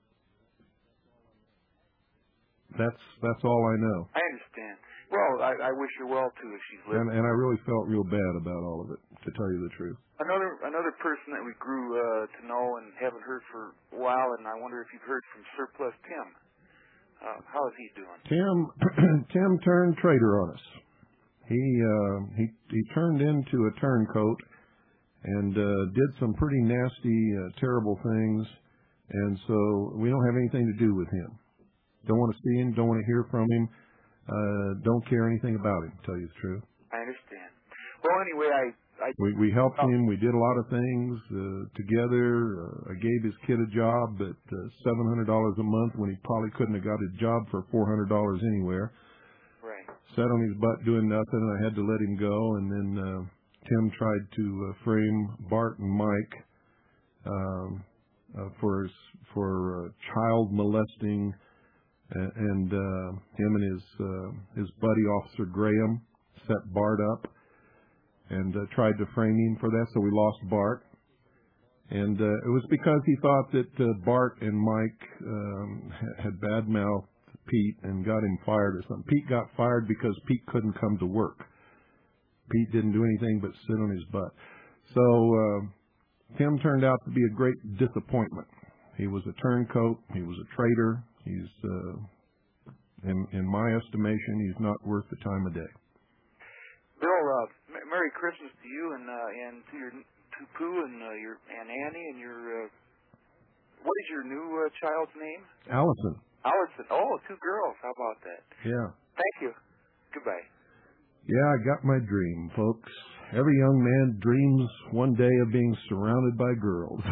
that's that's all I know. I understand. Well, I, I wish her well too if she's living. And, and I really felt real bad about all of it, to tell you the truth. Another another person that we grew uh, to know and haven't heard for a while, and I wonder if you've heard from Surplus Tim. Uh, how is he doing? Tim Tim turned traitor on us. He uh, he he turned into a turncoat and uh, did some pretty nasty, uh, terrible things, and so we don't have anything to do with him. Don't want to see him. Don't want to hear from him. Uh, don't care anything about him, to tell you the truth. I understand. Well, anyway, I... I we, we helped oh. him. We did a lot of things uh, together. Uh, I gave his kid a job at uh, seven hundred dollars a month when he probably couldn't have got a job for four hundred dollars anywhere. Right. Sat on his butt doing nothing, and I had to let him go. And then uh, Tim tried to uh, frame Bart and Mike um, uh, for, for uh, child molesting. And uh, him and his uh, his buddy, Officer Graham, set Bart up and uh, tried to frame him for that, so we lost Bart. And uh, it was because he thought that uh, Bart and Mike um, had badmouthed Pete and got him fired or something. Pete got fired because Pete couldn't come to work. Pete didn't do anything but sit on his butt. So uh, Tim turned out to be a great disappointment. He was a turncoat. He was a traitor. He's, uh, in, in my estimation, he's not worth the time of day. Bill, uh, M- Merry Christmas to you and uh, and to your to Pooh and uh, your Aunt Annie and your uh, what is your new uh, child's name? Allison. Allison. Oh, two girls. How about that? Yeah. Thank you. Goodbye. Yeah, I got my dream, folks. Every young man dreams one day of being surrounded by girls.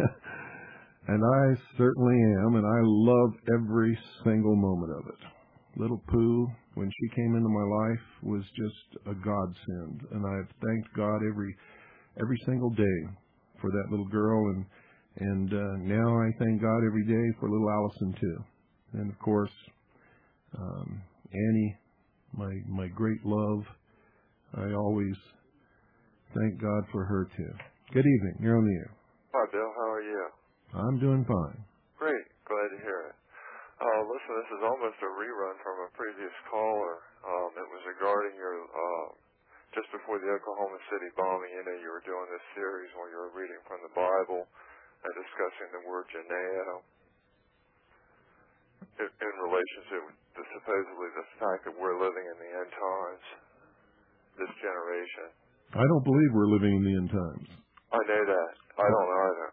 And I certainly am, and I love every single moment of it. Little Pooh, when she came into my life, was just a godsend, and I've thanked God every every single day for that little girl, and and uh, now I thank God every day for little Allison too. And of course, um, Annie, my my great love, I always thank God for her too. Good evening. You're on the air. Hi, Bill. How are you? I'm doing fine. Great. Glad to hear it. Uh, listen, this is almost a rerun from a previous caller. Um, it was regarding your, uh, just before the Oklahoma City bombing, you know, you were doing this series where you were reading from the Bible and discussing the word Janeo in, in relationship to supposedly the fact that we're living in the end times, this generation. I don't believe we're living in the end times. I know that. I don't either.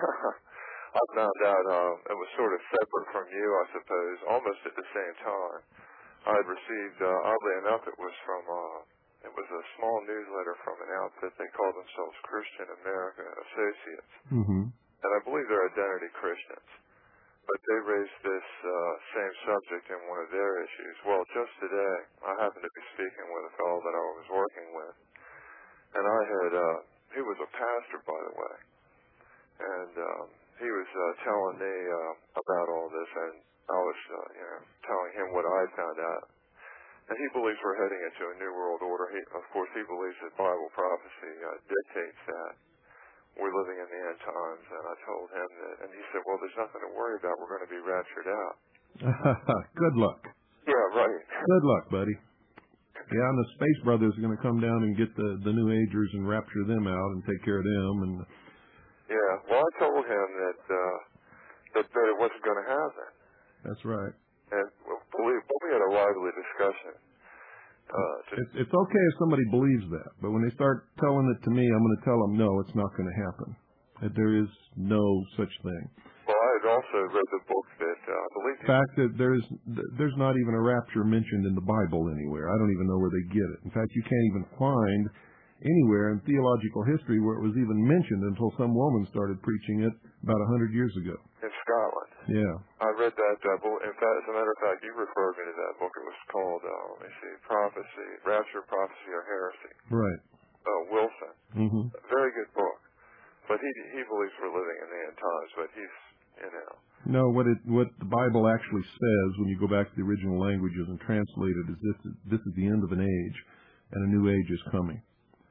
I found out um, it was sort of separate from you, I suppose, almost at the same time. I had received, uh, oddly enough, it was from, uh, it was a small newsletter from an outfit. They call themselves Christian America Associates. Mm-hmm. And I believe they're identity Christians. But they raised this uh, same subject in one of their issues. Well, just today, I happened to be speaking with a fellow that I was working with. And I had, uh, he was a pastor, by the way. And, um, he was uh, telling me uh, about all this, and I was, uh, you know, telling him what I found out. And he believes we're heading into a new world order. He, of course, he believes that Bible prophecy uh, dictates that we're living in the end times. And I told him that, and he said, "Well, there's nothing to worry about. We're going to be raptured out." Good luck. Yeah, right. Good luck, buddy. Yeah, and the Space Brothers are going to come down and get the the New Agers and rapture them out and take care of them. And yeah, well, I told him that uh, that, that it wasn't going to happen. That's right. And well, believe, we had a lively discussion. Uh, just, it's, it's okay if somebody believes that, but when they start telling it to me, I'm going to tell them, no, it's not going to happen. That there is no such thing. Well, I had also read the book that uh, I believe. The fact that there's there's not even a rapture mentioned in the Bible anywhere. I don't even know where they get it. In fact, you can't even find anywhere in theological history where it was even mentioned until some woman started preaching it about a hundred years ago. In Scotland. Yeah. I read that. Uh, in fact, as a matter of fact, you referred me to that book. It was called, uh, let me see, Prophecy, Rapture, Prophecy, or Heresy. Right. Uh, Wilson. Mm-hmm. Very good book. But he he believes we're living in the end times, but he's, you know. No, what it what the Bible actually says when you go back to the original languages and translate it is this is, this is the end of an age, and a new age is coming.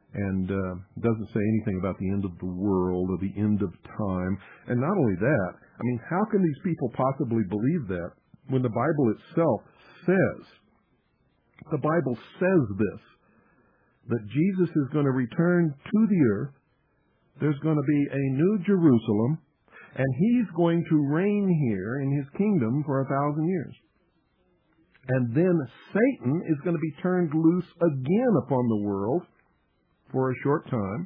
and uh, doesn't say anything about the end of the world or the end of time. And not only that, I mean, how can these people possibly believe that when the Bible itself says, the Bible says this, that Jesus is going to return to the earth, there's going to be a new Jerusalem, and he's going to reign here in his kingdom for a thousand years. And then Satan is going to be turned loose again upon the world for a short time,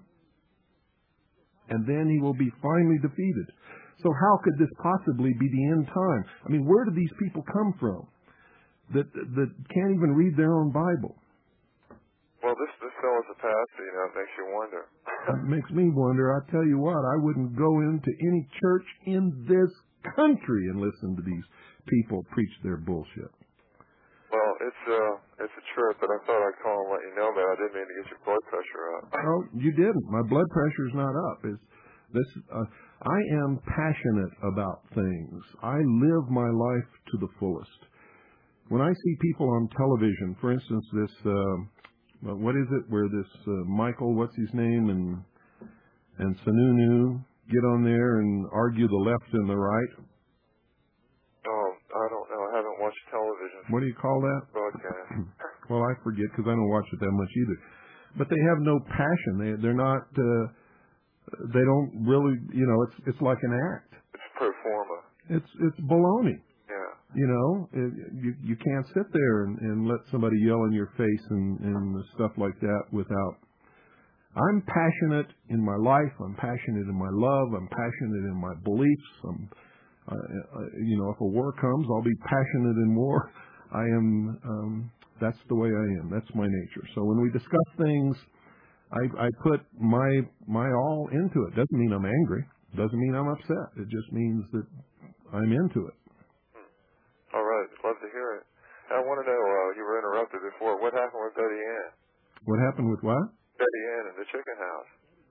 and then he will be finally defeated. So how could this possibly be the end time? I mean, where do these people come from that that can't even read their own Bible? Well, this this fellow's a pastor, you know, it makes you wonder. It makes me wonder. I tell you what, I wouldn't go into any church in this country and listen to these people preach their bullshit. Well, it's uh, it's a trip, but I thought I'd call and let you know that. I didn't mean to get your blood pressure up. Oh, you didn't. My blood pressure's not up. It's this. Uh, I am passionate about things. I live my life to the fullest. When I see people on television, for instance, this uh, what is it? Where this uh, Michael, what's his name, and and Sununu get on there and argue the left and the right. Oh, I don't know. I haven't watched television. What do you call that? Broadcast. Well, I forget because I don't watch it that much either. But they have no passion. They they're not. Uh, they don't really. You know, it's it's like an act. It's pro forma. It's it's baloney. Yeah. You know, it, you you can't sit there and, and let somebody yell in your face and and stuff like that without. I'm passionate in my life. I'm passionate in my love. I'm passionate in my beliefs. I'm. Uh, uh, you know, if a war comes, I'll be passionate in war. I am, um, that's the way I am. That's my nature. So when we discuss things, I, I put my my all into it. Doesn't mean I'm angry. Doesn't mean I'm upset. It just means that I'm into it. All right. Love to hear it. I want to know, uh, you were interrupted before. What happened with Betty Ann? What happened with what? Betty Ann in the chicken house.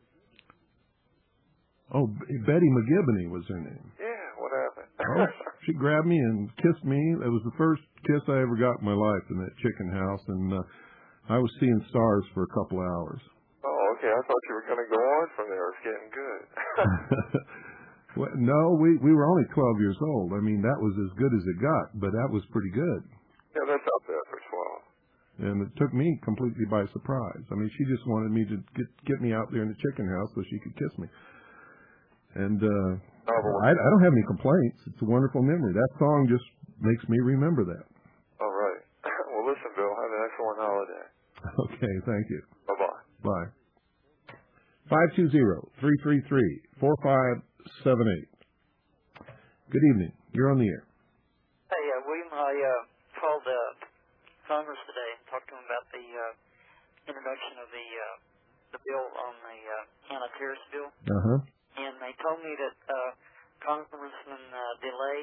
Oh, B- Betty McGibney was her name. Yeah, what happened? Oh, she grabbed me and kissed me. It was the first kiss I ever got in my life in that chicken house, and uh, I was seeing stars for a couple of hours. Oh, okay. I thought you were going to go on from there. It's getting good. Well, no, we we were only twelve years old. I mean, that was as good as it got, but that was pretty good. Yeah, that's up there for twelve. And it took me completely by surprise. I mean, she just wanted me to get get me out there in the chicken house so she could kiss me. And uh, I, I don't have any complaints. It's a wonderful memory. That song just makes me remember that. All right. Well, listen, Bill, have an excellent holiday. Okay, thank you. Bye-bye. Bye. five two zero, three three three, four five seven eight. Good evening. You're on the air. Hey, uh, William, I uh, called uh, Congress today and talked to them about the uh, introduction of the uh, the bill on the uh, anti-terrorist bill. Uh-huh. And they told me that uh, Congressman uh, DeLay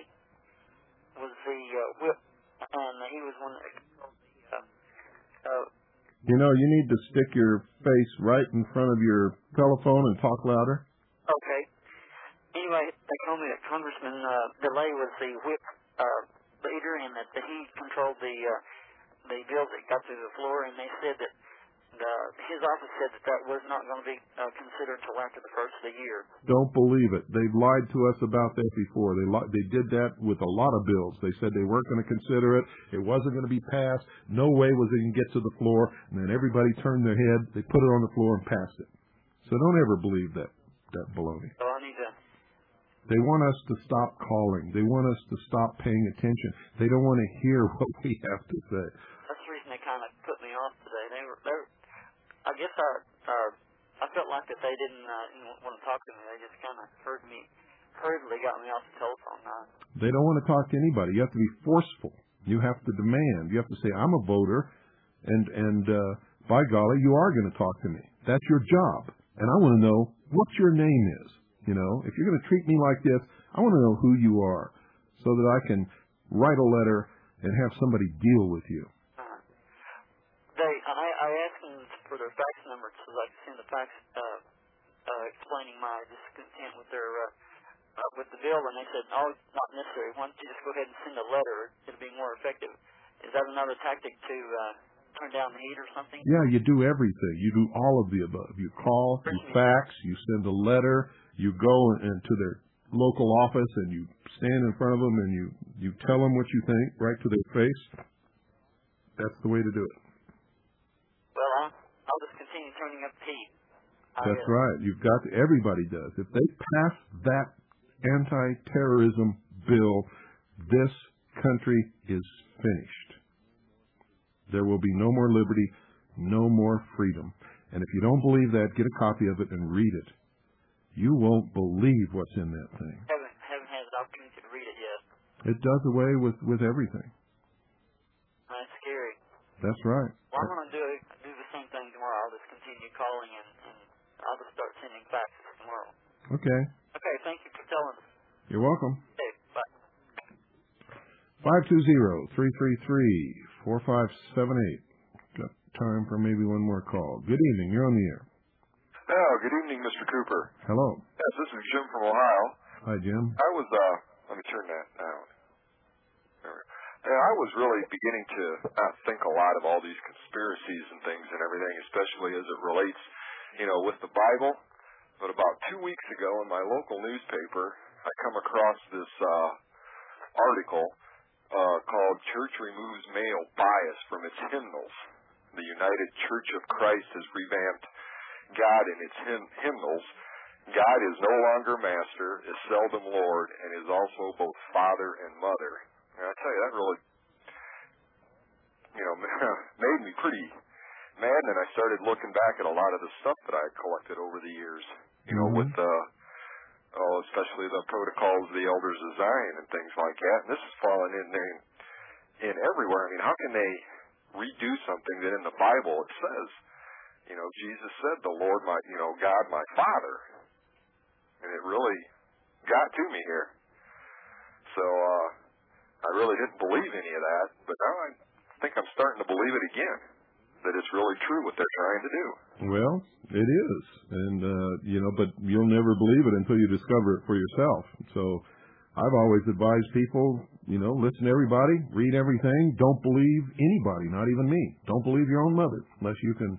was the uh, whip, and he was one that controlled the. Uh, uh, you know, you need to stick your face right in front of your telephone and talk louder. Okay. Anyway, they told me that Congressman uh, DeLay was the whip uh, leader, and that he controlled the uh, the bill that got through the floor, and they said that. Uh, his office said that that was not going to be uh, considered until after the first of the year. Don't believe it. They've lied to us about that before. They li- they did that with a lot of bills. They said they weren't going to consider it. It wasn't going to be passed. No way was it going to get to the floor. And then everybody turned their head. They put it on the floor and passed it. So don't ever believe that that baloney. So I need to. They want us to stop calling. They want us to stop paying attention. They don't want to hear what we have to say. That's the reason they kind of put me off today. They were they were. I guess I, uh, I felt like that they didn't uh, want to talk to me. They just kind of heard me, hurriedly got me off the telephone. Uh, they don't want to talk to anybody. You have to be forceful. You have to demand. You have to say, I'm a voter, and, and uh, by golly, you are going to talk to me. That's your job. And I want to know what your name is. You know, if you're going to treat me like this, I want to know who you are so that I can write a letter and have somebody deal with you. They, I, I asked them for their fax number so I could send a fax uh, uh, explaining my discontent with their uh, uh, with the bill, and they said, "Oh, it's not necessary. Why don't you just go ahead and send a letter? It'll be more effective." Is that another tactic to uh, turn down the heat or something? Yeah, you do everything. You do all of the above. You call, you fax, you send a letter, you go into their local office and you stand in front of them and you, you tell them what you think right to their face. That's the way to do it. Well, I'll, I'll just continue turning up the heat. That's right. You've got to, everybody does. If they pass that anti-terrorism bill, this country is finished. There will be no more liberty, no more freedom. And if you don't believe that, get a copy of it and read it. You won't believe what's in that thing. Haven't haven't had an opportunity to read it yet. It does away with, with everything. That's scary. That's right. Well, I'm going to do do the same thing tomorrow. I'll just continue calling and, and I'll just start sending faxes tomorrow. Okay. Okay, thank you for telling us. You're welcome. Okay, bye. five two zero, three three three, four five seven eight. Got time for maybe one more call. Good evening. You're on the air. Oh, good evening, Mister Cooper. Hello. Yes, this is Jim from Ohio. Hi, Jim. I was, uh, let me turn that down. There we go. Yeah, I was really beginning to not think a lot of all these conspiracies and things and everything, especially as it relates, you know, with the Bible. But about two weeks ago in my local newspaper, I come across this uh, article uh, called Church Removes Male Bias from Its Hymnals. The United Church of Christ has revamped God in its hymn- hymnals. God is no longer master, is seldom Lord, and is also both father and mother. And I tell you, that really, you know, made me pretty mad. And I started looking back at a lot of the stuff that I had collected over the years, you know, mm-hmm. with, uh, oh, especially the protocols of the elders of Zion and things like that. And this is falling in there in everywhere. I mean, how can they redo something that in the Bible it says, you know, Jesus said, the Lord, my, you know, God, my Father. And it really got to me here. So, uh, I really didn't believe any of that, but now I think I'm starting to believe it again, that it's really true what they're trying to do. Well, it is. And, uh, you know, but you'll never believe it until you discover it for yourself. So I've always advised people, you know, listen to everybody, read everything, don't believe anybody, not even me. Don't believe your own mother unless you can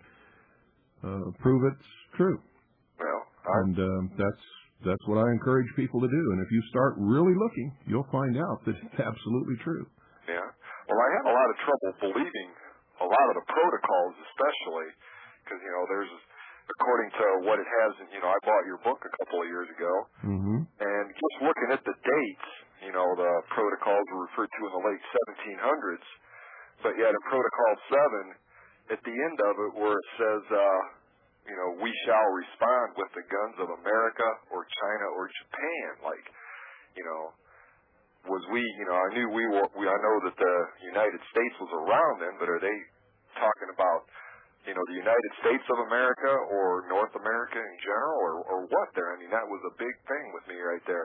Uh, prove it's true. Well, and um, that's that's what I encourage people to do. And if you start really looking, you'll find out that it's absolutely true. Yeah. Well, I had a lot of trouble believing a lot of the protocols, especially because you know there's, according to what it has, you know, I bought your book a couple of years ago, mm-hmm. and just looking at the dates, you know, the protocols were referred to in the late seventeen hundreds, but yet in Protocol seven. At the end of it where it says, uh, you know, we shall respond with the guns of America or China or Japan. Like, you know, was we, you know, I knew we were, we, I know that the United States was around then, but are they talking about, you know, the United States of America or North America in general or, or what there? I mean, that was a big thing with me right there.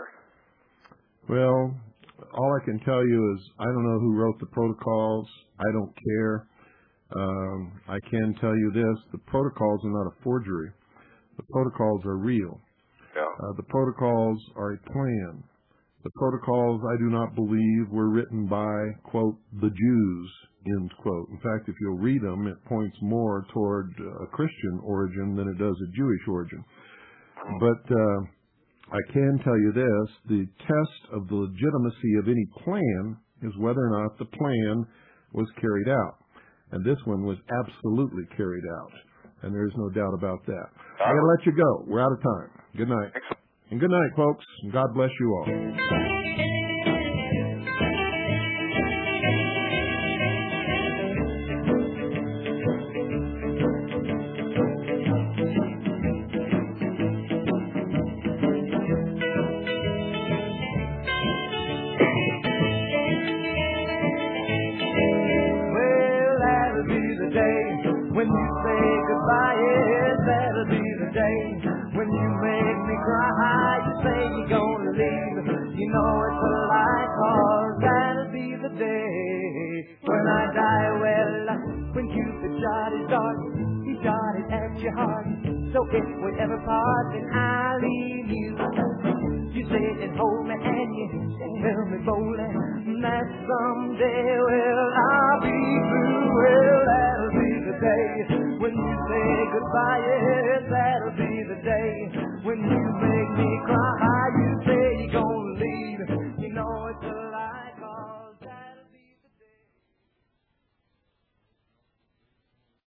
Well, all I can tell you is I don't know who wrote the protocols. I don't care. Um, I can tell you this, the protocols are not a forgery. The protocols are real. Yeah. Uh, the protocols are a plan. The protocols, I do not believe, were written by, quote, the Jews, end quote. In fact, if you'll read them, it points more toward a Christian origin than it does a Jewish origin. But uh, I can tell you this, the test of the legitimacy of any plan is whether or not the plan was carried out. And this one was absolutely carried out. And there's no doubt about that. I gotta let you go. We're out of time. Good night. And good night, folks. And God bless you all. When you say goodbye, yes, that'll be the day. When you make me cry, you say you're gonna leave. You know it's a lie, cause that'll be the day. When I die, well, when Cupid shot his dart, he shot it at your heart. So if we ever part, then I'll leave you. You sit and hold me and you tell me boldly that someday, well, I'll be through. Well, that'll be you say goodbye, yes, that'll be the day when you make me cry.